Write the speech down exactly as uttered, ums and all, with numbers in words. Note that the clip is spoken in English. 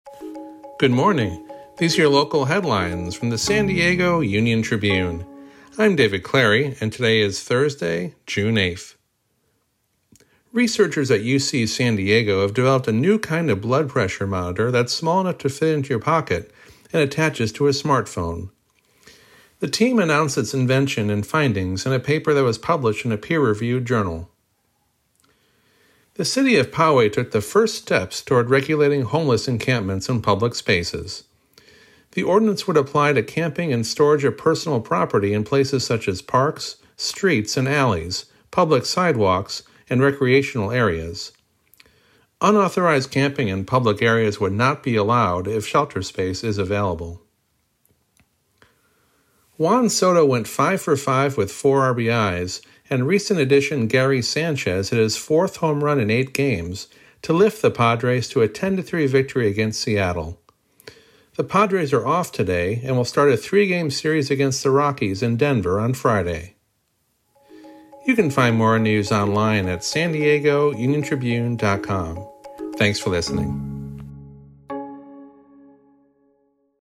Good morning. These are your local headlines from the San Diego Union Tribune. I'm David Clary, and today is Thursday, June eighth. Researchers at U C San Diego have developed a new kind of blood pressure monitor that's small enough to fit into your pocket and attaches to a smartphone. The team announced its invention and findings in a paper that was published in a peer-reviewed journal. The city of Poway took the first steps toward regulating homeless encampments in public spaces. The ordinance would apply to camping and storage of personal property in places such as parks, streets and alleys, public sidewalks, and recreational areas. Unauthorized camping in public areas would not be allowed if shelter space is available. Juan Soto went five for five with four R B Is, and recent addition Gary Sanchez hit his fourth home run in eight games to lift the Padres to a ten to three victory against Seattle. The Padres are off today and will start a three-game series against the Rockies in Denver on Friday. You can find more news online at san diego union tribune dot com. Thanks for listening.